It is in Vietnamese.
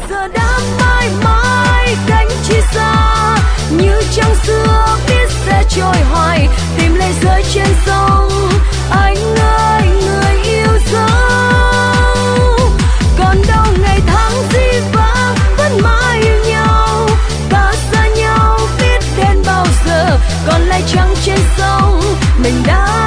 giờ đã mãi mãi cánh chia xa, như trăng xưa biết sẽ trôi hoài, tìm lấy rơi trên sông. Anh ơi người yêu dấu, còn đâu ngày tháng dĩ vãng vẫn mãi yêu nhau, ta xa nhau biết đến bao giờ, còn lại trăng trên sông mình đã